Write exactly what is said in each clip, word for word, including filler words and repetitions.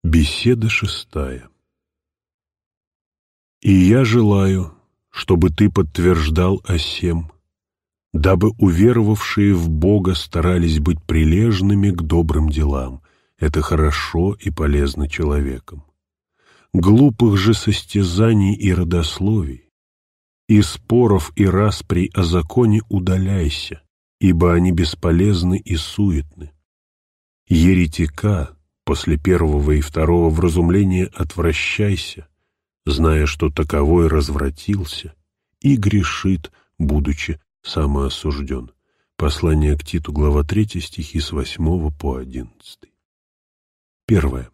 Беседа шестая. «И я желаю, чтобы ты подтверждал о сем, дабы уверовавшие в Бога старались быть прилежными к добрым делам. Это хорошо и полезно человеком. Глупых же состязаний и родословий, и споров и расприй о законе удаляйся, ибо они бесполезны и суетны. Еретика после первого и второго вразумления отвращайся, зная, что таковой развратился и грешит, будучи самоосужден». Послание к Титу, глава третья, стихи с восьмого по одиннадцатый. Первое.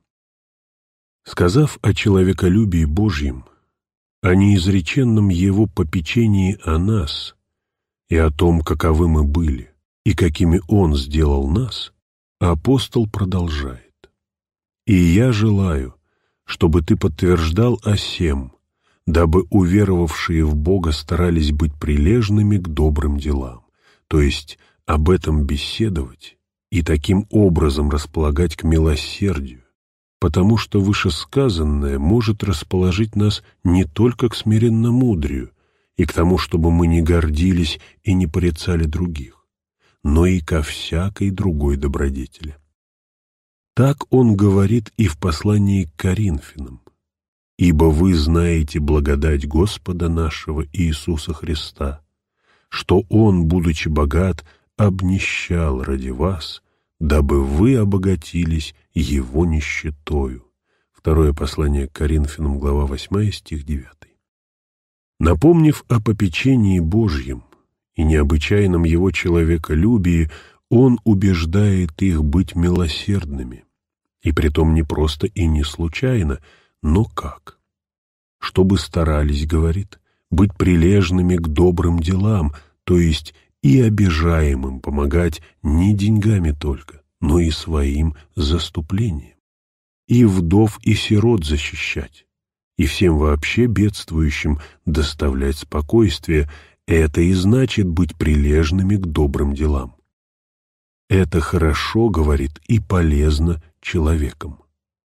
Сказав о человеколюбии Божьем, о неизреченном Его попечении о нас и о том, каковы мы были и какими Он сделал нас, апостол продолжает: «И я желаю, чтобы ты подтверждал о сем, дабы уверовавшие в Бога старались быть прилежными к добрым делам», то есть об этом беседовать и таким образом располагать к милосердию, потому что вышесказанное может расположить нас не только к смиренномудрию и к тому, чтобы мы не гордились и не порицали других, но и ко всякой другой добродетели. Так он говорит и в послании к Коринфянам: «Ибо вы знаете благодать Господа нашего Иисуса Христа, что Он, будучи богат, обнищал ради вас, дабы вы обогатились Его нищетою». Второе послание к Коринфянам, глава восьмая, стих девятый. Напомнив о попечении Божьем и необычайном Его человеколюбии, он убеждает их быть милосердными, и притом не просто и не случайно, но как? Чтобы старались, говорит, быть прилежными к добрым делам, то есть и обижаемым помогать не деньгами только, но и своим заступлением, и вдов и сирот защищать, и всем вообще бедствующим доставлять спокойствие. Это и значит быть прилежными к добрым делам. Это хорошо, говорит, и полезно человеком.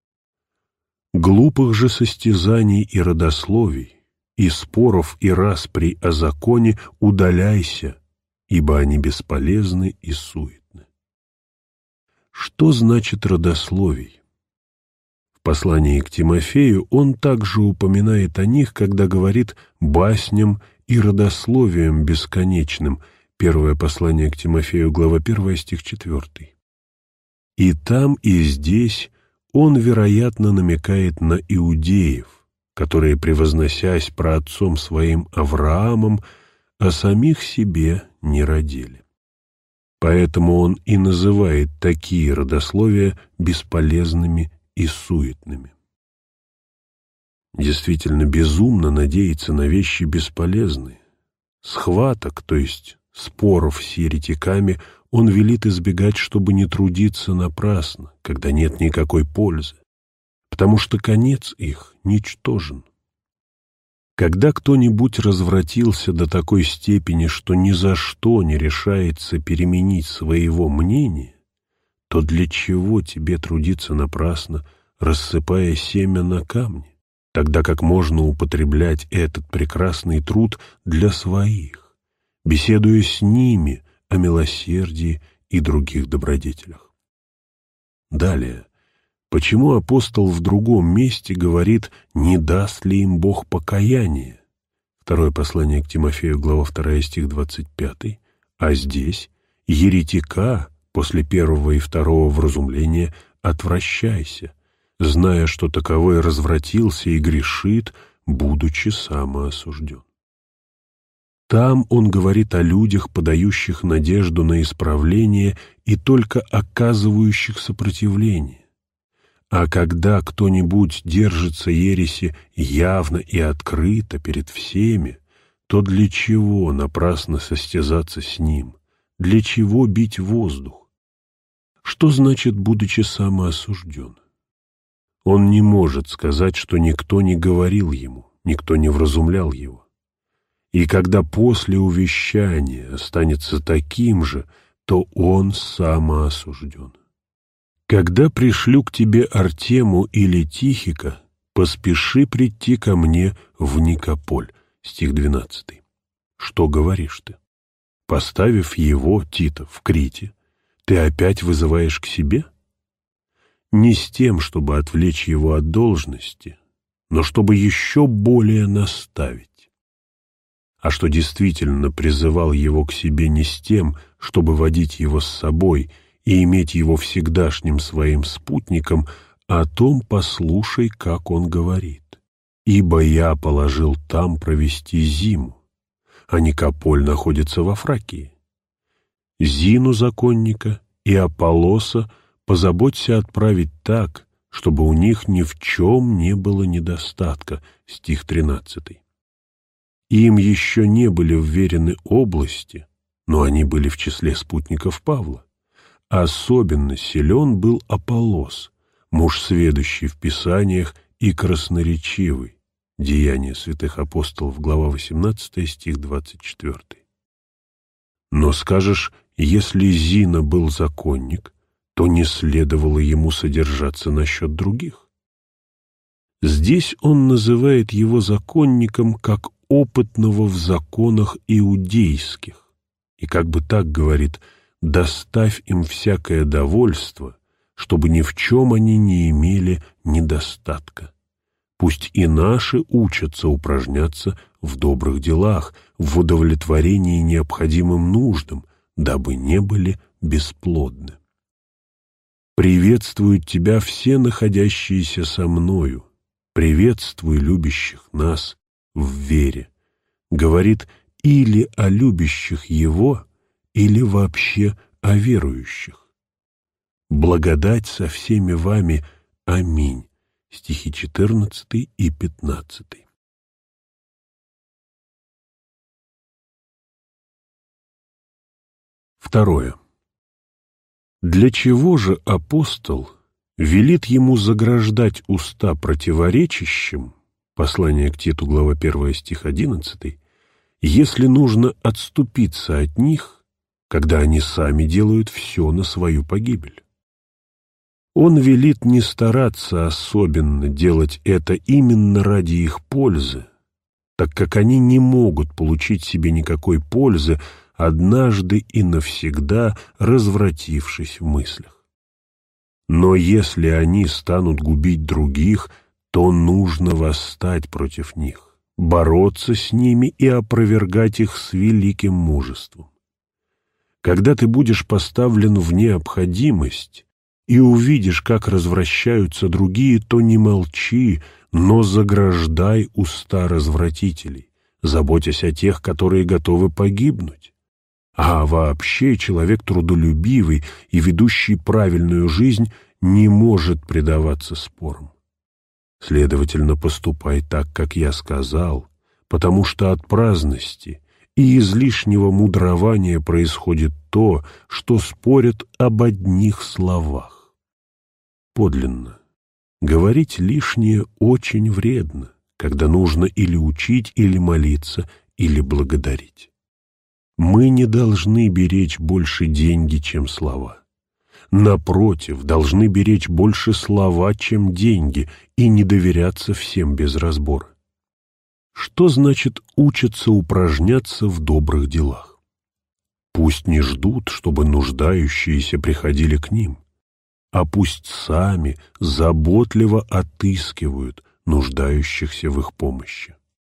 Глупых же состязаний и родословий, и споров и расприй о законе удаляйся, ибо они бесполезны и суетны. Что значит родословий? В послании к Тимофею он также упоминает о них, когда говорит басням и родословием бесконечным. Первое послание к Тимофею, глава первая, стих четвертый. И там, и здесь он, вероятно, намекает на иудеев, которые, превозносясь праотцом своим Авраамом, о самих себе не родили. Поэтому он и называет такие родословия бесполезными и суетными. Действительно безумно надеяться на вещи бесполезные. Схваток, то есть споров с еретиками, он велит избегать, чтобы не трудиться напрасно, когда нет никакой пользы, потому что конец их ничтожен. Когда кто-нибудь развратился до такой степени, что ни за что не решается переменить своего мнения, то для чего тебе трудиться напрасно, рассыпая семя на камни, тогда как можно употреблять этот прекрасный труд для своих, беседуя с ними о милосердии и других добродетелях? Далее, почему апостол в другом месте говорит: «Не даст ли им Бог покаяние»? Второе послание к Тимофею, глава вторая, стих двадцать пятый, а здесь еретика после первого и второго вразумления отвращайся, зная, что таковой развратился и грешит, будучи самоосужден. Там он говорит о людях, подающих надежду на исправление и только оказывающих сопротивление. А когда кто-нибудь держится ереси явно и открыто перед всеми, то для чего напрасно состязаться с ним? Для чего бить воздух? Что значит, будучи самоосужден? Он не может сказать, что никто не говорил ему, никто не вразумлял его. И когда после увещания останется таким же, то он самоосужден. «Когда пришлю к тебе Артему или Тихика, поспеши прийти ко мне в Никополь». Стих двенадцатый. Что говоришь ты? Поставив его, Тита, в Крите, ты опять вызываешь к себе? Не с тем, чтобы отвлечь его от должности, но чтобы еще более наставить. А что действительно призывал его к себе не с тем, чтобы водить его с собой и иметь его всегдашним своим спутником, а о том послушай, как он говорит. «Ибо я положил там провести зиму, а Никополь находится во Фракии. Зину законника и Аполлоса позаботься отправить так, чтобы у них ни в чем не было недостатка». Стих тринадцатый. Им еще не были вверены области, но они были в числе спутников Павла. Особенно силен был Аполлос, муж сведущий в Писаниях и красноречивый. Деяния святых апостолов, глава восемнадцатая, стих двадцать четвёртый. Но скажешь, если Зина был законник, то не следовало ему содержаться насчет других. Здесь он называет его законником как опытного в законах иудейских, и как бы так говорит: «Доставь им всякое довольство, чтобы ни в чем они не имели недостатка. Пусть и наши учатся упражняться в добрых делах, в удовлетворении необходимым нуждам, дабы не были бесплодны. Приветствуют тебя все находящиеся со мною, приветствуй любящих нас в вере». Говорит или о любящих его, или вообще о верующих. «Благодать со всеми вами. Аминь». Стихи четырнадцатый и пятнадцатый. Второе. Для чего же апостол велит ему заграждать уста противоречащим, послание к Титу, глава первая, стих одиннадцатый, если нужно отступиться от них, когда они сами делают все на свою погибель? Он велит не стараться особенно делать это именно ради их пользы, так как они не могут получить себе никакой пользы, однажды и навсегда развратившись в мыслях. Но если они станут губить других, то нужно восстать против них, бороться с ними и опровергать их с великим мужеством. Когда ты будешь поставлен в необходимость и увидишь, как развращаются другие, то не молчи, но заграждай уста развратителей, заботясь о тех, которые готовы погибнуть. А вообще человек трудолюбивый и ведущий правильную жизнь не может предаваться спорам. Следовательно, поступай так, как я сказал, потому что от праздности и излишнего мудрования происходит то, что спорят об одних словах. Подлинно, говорить лишнее очень вредно, когда нужно или учить, или молиться, или благодарить. Мы не должны беречь больше деньги, чем слова. Напротив, должны беречь больше слова, чем деньги, и не доверяться всем без разбора. Что значит учатся упражняться в добрых делах? Пусть не ждут, чтобы нуждающиеся приходили к ним, а пусть сами заботливо отыскивают нуждающихся в их помощи.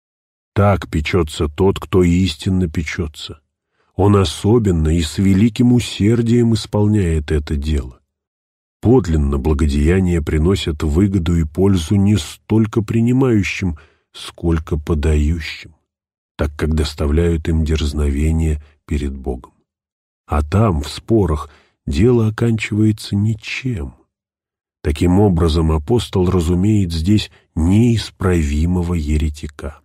Так печется тот, кто истинно печется. Он особенно и с великим усердием исполняет это дело. Подлинно благодеяния приносят выгоду и пользу не столько принимающим, сколько подающим, так как доставляют им дерзновение перед Богом. А там, в спорах, дело оканчивается ничем. Таким образом, апостол разумеет здесь неисправимого еретика.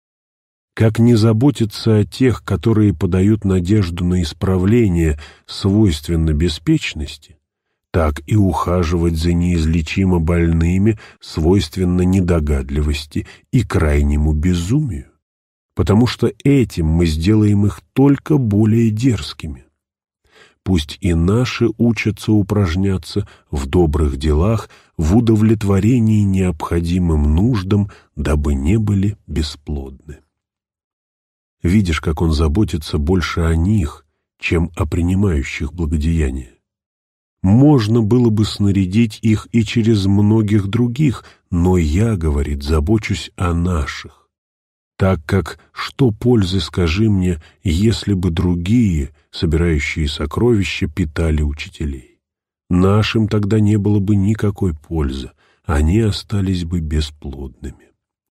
Как не заботиться о тех, которые подают надежду на исправление, свойственно беспечности, так и ухаживать за неизлечимо больными свойственно недогадливости и крайнему безумию, потому что этим мы сделаем их только более дерзкими. пусть и наши учатся упражняться в добрых делах, в удовлетворении необходимым нуждам, дабы не были бесплодны. Видишь, как он заботится больше о них, чем о принимающих благодеяния. Можно было бы снарядить их и через многих других, но я, говорит, забочусь о наших. Так как что пользы, скажи мне, если бы другие, собирающие сокровища, питали учителей? Нашим тогда не было бы никакой пользы, они остались бы бесплодными.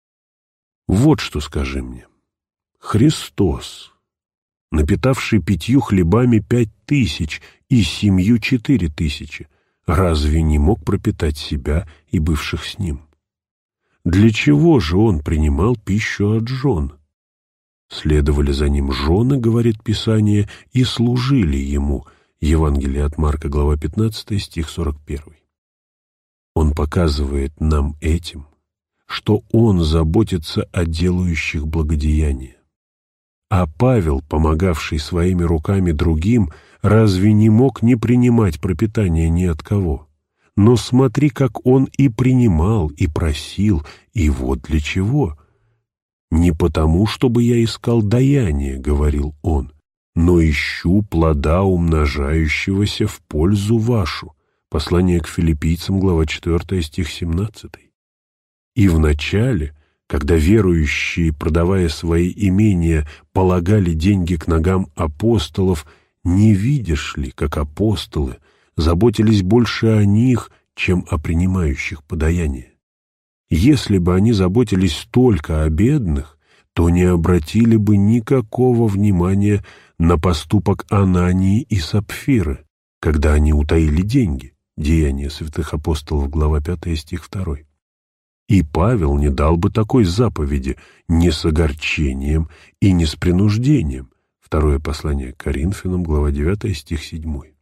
Вот что скажи мне. Христос, напитавший пятью хлебами пять тысяч и семью четыре тысячи, разве не мог пропитать себя и бывших с ним? Для чего же он принимал пищу от жен? Следовали за ним жены, говорит Писание, и служили ему. Евангелие от Марка, глава пятнадцатая, стих сорок первый. Он показывает нам этим, что он заботится о делающих благодеяния. А Павел, помогавший своими руками другим, разве не мог не принимать пропитание ни от кого? Но смотри, как он и принимал, и просил, и вот для чего. «Не потому, чтобы я искал даяние, — говорил он, — но ищу плода умножающегося в пользу вашу». Послание к Филиппийцам, глава четвёртая, стих семнадцатый. И вначале, когда верующие, продавая свои имения, полагали деньги к ногам апостолов, не видишь ли, как апостолы заботились больше о них, чем о принимающих подаяние? Если бы они заботились только о бедных, то не обратили бы никакого внимания на поступок Анании и Сапфиры, когда они утаили деньги. Деяния святых апостолов, глава пятая, стих второй. И Павел не дал бы такой заповеди ни с огорчением и ни с принуждением. Второе послание к Коринфянам, глава девятая, стих седьмой.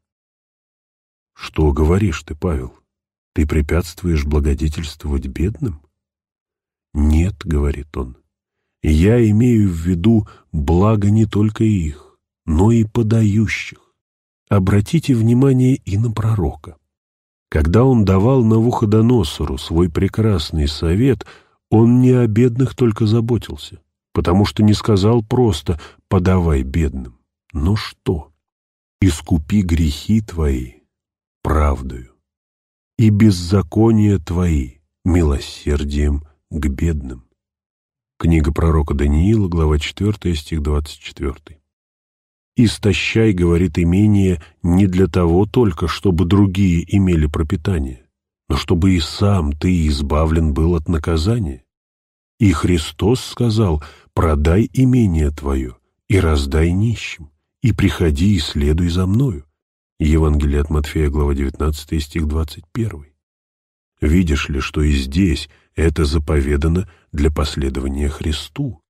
Что говоришь ты, Павел? Ты препятствуешь благодетельствовать бедным? Нет, говорит он, я имею в виду благо не только их, но и подающих. Обратите внимание и на пророка. Когда он давал Навуходоносору свой прекрасный совет, он не о бедных только заботился, потому что не сказал просто «подавай бедным». Но что? «Искупи грехи твои правдою, и беззакония твои милосердием к бедным». Книга пророка Даниила, глава четвёртая, стих двадцать четвёртый. «Истощай, — говорит, — имение не для того только, чтобы другие имели пропитание, но чтобы и сам ты избавлен был от наказания. И Христос сказал: продай имение твое и раздай нищим, и приходи и следуй за мною». Евангелие от Матфея, глава девятнадцатая, стих двадцать первый. Видишь ли, что и здесь это заповедано для последования Христу?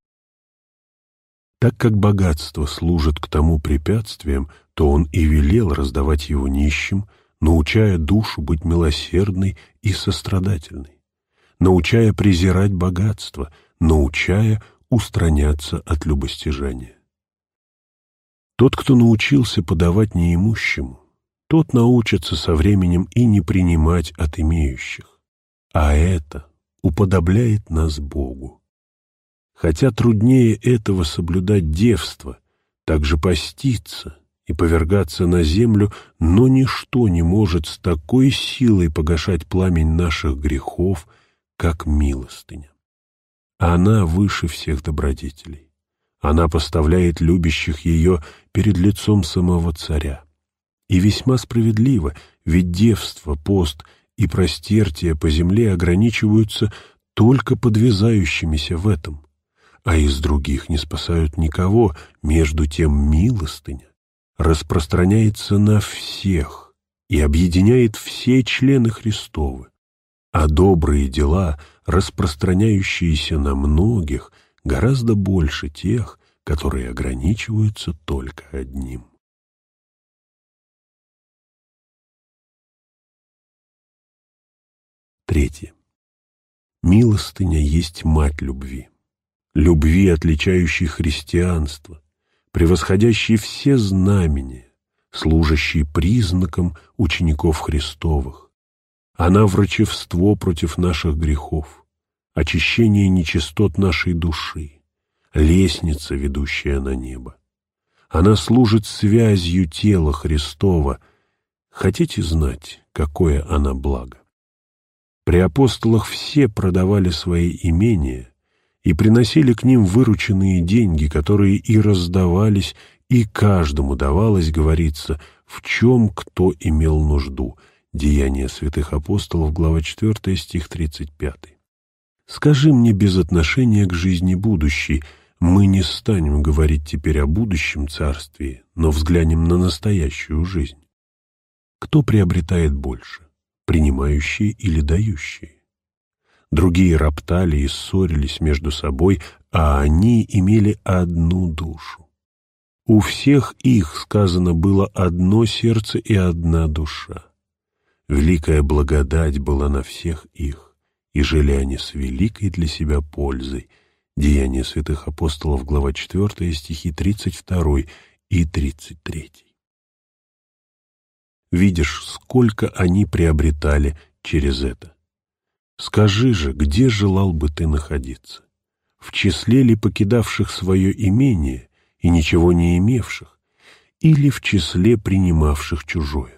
Так как богатство служит к тому препятствиям, то он и велел раздавать его нищим, научая душу быть милосердной и сострадательной, научая презирать богатство, научая устраняться от любостяжания. Тот, кто научился подавать неимущему, тот научится со временем и не принимать от имеющих, а это уподобляет нас Богу. Хотя труднее этого соблюдать девство, также поститься и повергаться на землю, но ничто не может с такой силой погашать пламень наших грехов, как милостыня. Она выше всех добродетелей. Она поставляет любящих ее перед лицом самого царя. И весьма справедливо, ведь девство, пост и простертие по земле ограничиваются только подвязающимися в этом, а из других не спасают никого. Между тем милостыня распространяется на всех и объединяет все члены Христовы, а добрые дела, распространяющиеся на многих, гораздо больше тех, которые ограничиваются только одним. Третье. Милостыня есть мать любви. Любви, отличающей христианство, превосходящей все знамения, служащий признаком учеников Христовых. Она врачевство против наших грехов, очищение нечистот нашей души, лестница, ведущая на небо. Она служит связью тела Христова. Хотите знать, какое она благо? При апостолах все продавали свои имения и приносили к ним вырученные деньги, которые и раздавались, и каждому давалось, говорится, в чем кто имел нужду. Деяния святых апостолов, глава четвёртая, стих тридцать пятый. Скажи мне без отношения к жизни будущей, мы не станем говорить теперь о будущем царстве, но взглянем на настоящую жизнь. Кто приобретает больше, принимающие или дающие? Другие роптали и ссорились между собой, а они имели одну душу. У всех их, сказано, было одно сердце и одна душа. Великая благодать была на всех их, и жили они с великой для себя пользой. Деяния святых апостолов, глава четвёртая, стихи тридцать второй и тридцать третий. Видишь, сколько они приобретали через это. Скажи же, где желал бы ты находиться? В числе ли покидавших свое имение и ничего не имевших, или в числе принимавших чужое?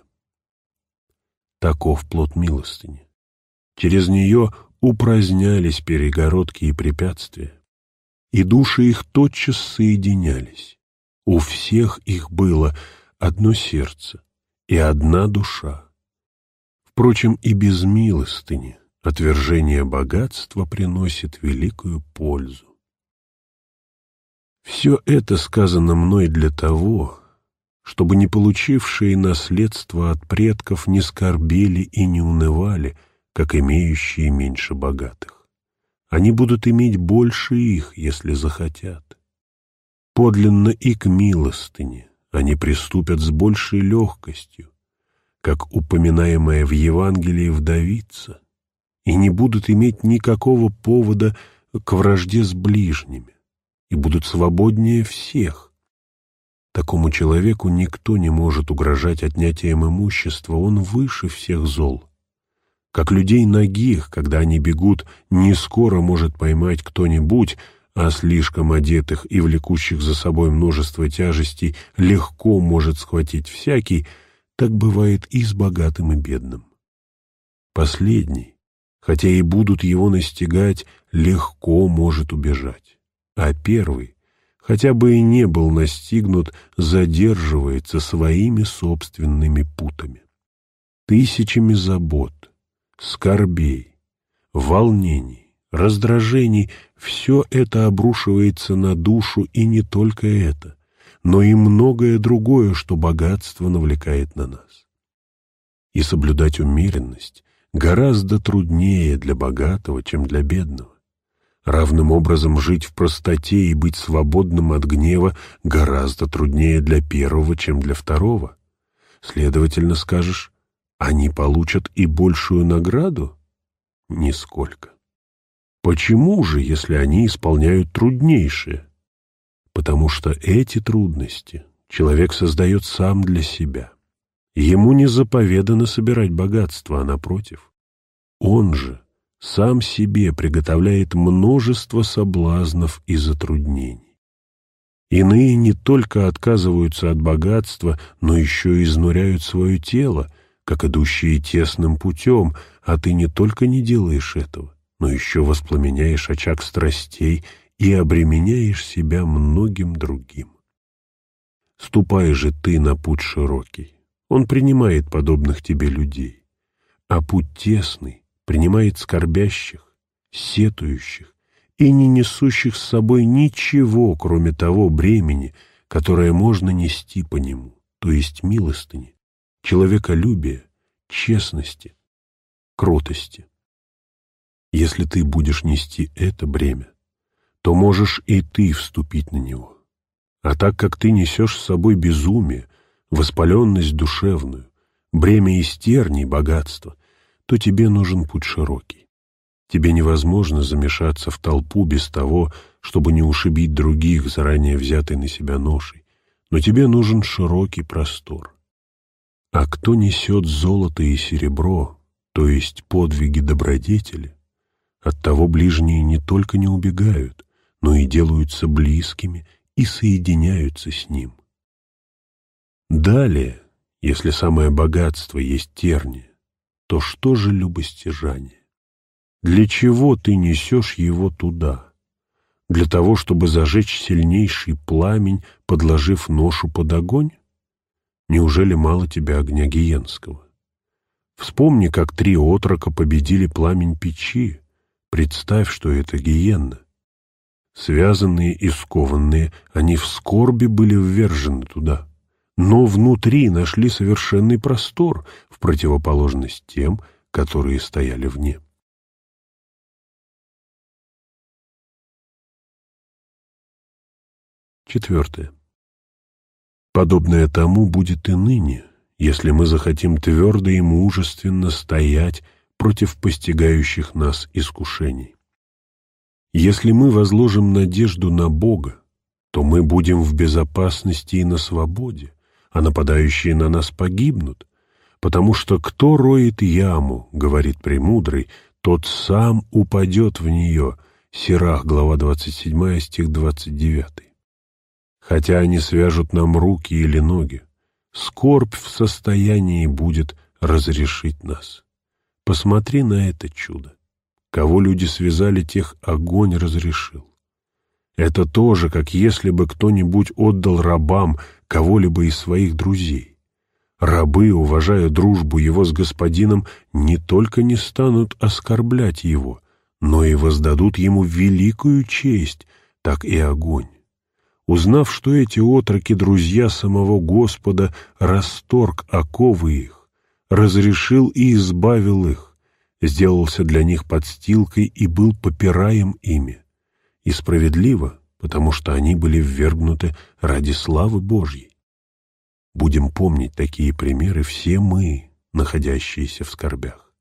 Таков плод милостыни. Через нее упразднялись перегородки и препятствия, и души их тотчас соединялись. У всех их было одно сердце и одна душа. Впрочем, и без милостыни отвержение богатства приносит великую пользу. Все это сказано мной для того, чтобы не получившие наследство от предков не скорбели и не унывали, как имеющие меньше богатых. Они будут иметь больше их, если захотят. Подлинно и к милостыне они приступят с большей легкостью, как упоминаемая в Евангелии вдовица, и не будут иметь никакого повода к вражде с ближними, и будут свободнее всех. Такому человеку никто не может угрожать отнятием имущества, он выше всех зол. Как людей нагих, когда они бегут, не скоро может поймать кто-нибудь, а слишком одетых и влекущих за собой множество тяжестей легко может схватить всякий, так бывает и с богатым и бедным. Последний, хотя и будут его настигать, легко может убежать, а первый, хотя бы и не был настигнут, задерживается своими собственными путами. Тысячами забот, скорбей, волнений, раздражений — все это обрушивается на душу, и не только это, но и многое другое, что богатство навлекает на нас. И соблюдать умеренность гораздо труднее для богатого, чем для бедного. Равным образом жить в простоте и быть свободным от гнева гораздо труднее для первого, чем для второго. Следовательно, скажешь, они получат и большую награду? Нисколько. Почему же, если они исполняют труднейшее? Потому что эти трудности человек создает сам для себя. Ему не заповедано собирать богатство, а напротив. Он же сам себе приготовляет множество соблазнов и затруднений. Иные не только отказываются от богатства, но еще и изнуряют свое тело, как идущие тесным путем, а ты не только не делаешь этого, но еще воспламеняешь очаг страстей и обременяешь себя многим другим. Ступай же ты на путь широкий, он принимает подобных тебе людей, а путь тесный принимает скорбящих, сетующих и не несущих с собой ничего, кроме того бремени, которое можно нести по нему, то есть милостыни, человеколюбия, честности, кротости. Если ты будешь нести это бремя, то можешь и ты вступить на него. А так как ты несешь с собой безумие, воспаленность душевную, бремя истерни, богатство, то тебе нужен путь широкий. Тебе невозможно замешаться в толпу без того, чтобы не ушибить других, заранее взятой на себя ношей, но тебе нужен широкий простор. А кто несет золото и серебро, то есть подвиги добродетели, от того ближние не только не убегают, но и делаются близкими и соединяются с ним. Далее, если самое богатство есть терния, то что же любостяжание? Для чего ты несешь его туда? Для того, чтобы зажечь сильнейший пламень, подложив ношу под огонь? Неужели мало тебя огня гиенского? Вспомни, как три отрока победили пламень печи. Представь, что это гиенна. Связанные и скованные, они в скорби были ввержены туда, но внутри нашли совершенный простор, в противоположность тем, которые стояли вне. Четвертое. Подобное тому будет и ныне, если мы захотим твердо и мужественно стоять против постигающих нас искушений. Если мы возложим надежду на Бога, то мы будем в безопасности и на свободе, а нападающие на нас погибнут, потому что кто роет яму, говорит премудрый, тот сам упадет в нее. Сирах, глава двадцать седьмая, стих двадцать девятый. Хотя они свяжут нам руки или ноги, скорбь в состоянии будет разрешить нас. Посмотри на это чудо. Кого люди связали, тех огонь разрешил. Это тоже, как если бы кто-нибудь отдал рабам кого-либо из своих друзей. Рабы, уважая дружбу его с господином, не только не станут оскорблять его, но и воздадут ему великую честь, так и огонь. Узнав, что эти отроки — друзья самого Господа, расторг оковы их, разрешил и избавил их, сделался для них подстилкой и был попираем ими. И справедливо, потому что они были ввергнуты ради славы Божьей. Будем помнить такие примеры все мы, находящиеся в скорбях.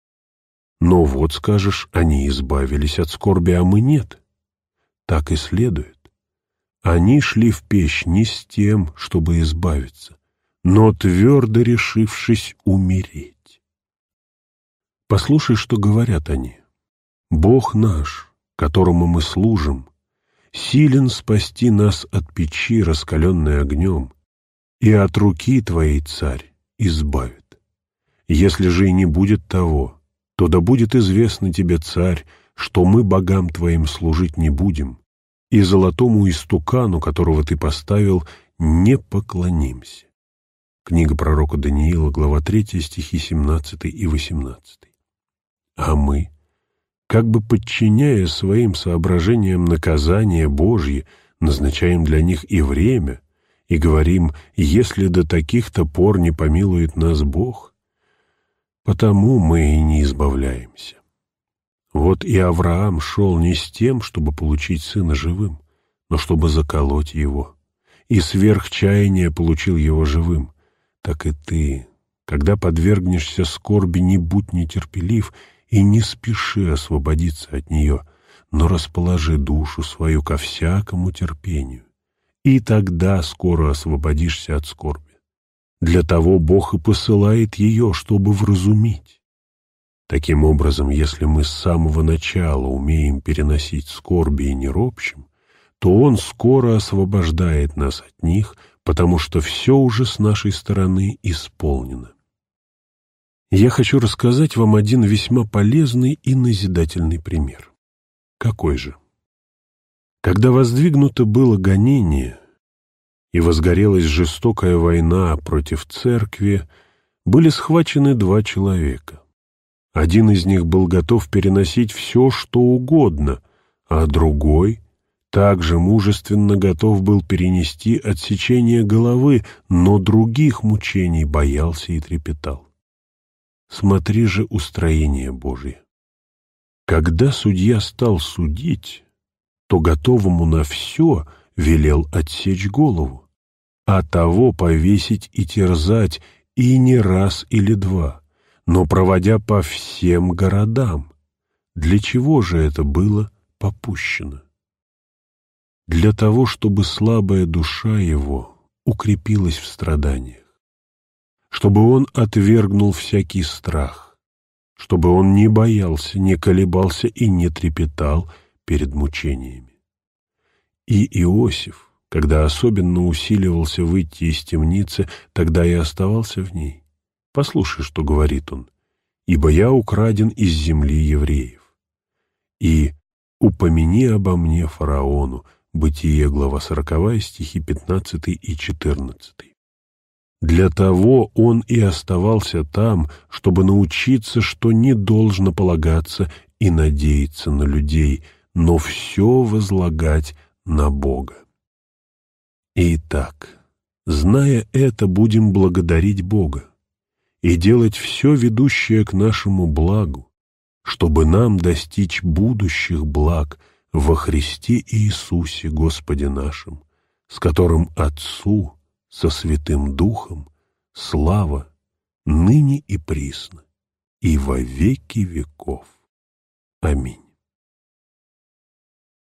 Но вот, скажешь, они избавились от скорби, а мы нет. Так и следует. Они шли в печь не с тем, чтобы избавиться, но твердо решившись умереть. Послушай, что говорят они. Бог наш, которому мы служим, силен спасти нас от печи, раскаленной огнем, и от руки твоей, царь, избавит. Если же и не будет того, то да будет известно тебе, царь, что мы богам твоим служить не будем, и золотому истукану, которого ты поставил, не поклонимся. Книга пророка Даниила, глава третья, стихи семнадцатый и восемнадцатый. А мы, как бы подчиняя своим соображениям наказание Божье, назначаем для них и время, и говорим, если до таких-то пор не помилует нас Бог, потому мы и не избавляемся. Вот и Авраам шел не с тем, чтобы получить сына живым, но чтобы заколоть его, и сверх чаяния получил его живым. Так и ты, когда подвергнешься скорби, не будь нетерпелив и не спеши освободиться от нее, но расположи душу свою ко всякому терпению, и тогда скоро освободишься от скорби. Для того Бог и посылает ее, чтобы вразумить. Таким образом, если мы с самого начала умеем переносить скорби и не ропщим, то Он скоро освобождает нас от них, потому что все уже с нашей стороны исполнено. Я хочу рассказать вам один весьма полезный и назидательный пример. Какой же? Когда воздвигнуто было гонение и возгорелась жестокая война против церкви, были схвачены два человека. Один из них был готов переносить все, что угодно, а другой также мужественно готов был перенести отсечение головы, но других мучений боялся и трепетал. Смотри же устроение Божие. Когда судья стал судить, то готовому на все велел отсечь голову, а того повесить и терзать и не раз или два, но проводя по всем городам. Для чего же это было попущено? Для того, чтобы слабая душа его укрепилась в страданиях, чтобы он отвергнул всякий страх, чтобы он не боялся, не колебался и не трепетал перед мучениями. И Иосиф, когда особенно усиливался выйти из темницы, тогда и оставался в ней. Послушай, что говорит он: «Ибо я украден из земли евреев». И «Упомяни обо мне фараону». Бытие, глава сороковая, стихи пятнадцатый и четырнадцатый. Для того он и оставался там, чтобы научиться, что не должно полагаться и надеяться на людей, но все возлагать на Бога. Итак, зная это, будем благодарить Бога и делать все, ведущее к нашему благу, чтобы нам достичь будущих благ во Христе Иисусе Господе нашим, с которым Отцу со Святым Духом слава ныне и присно и во веки веков. Аминь.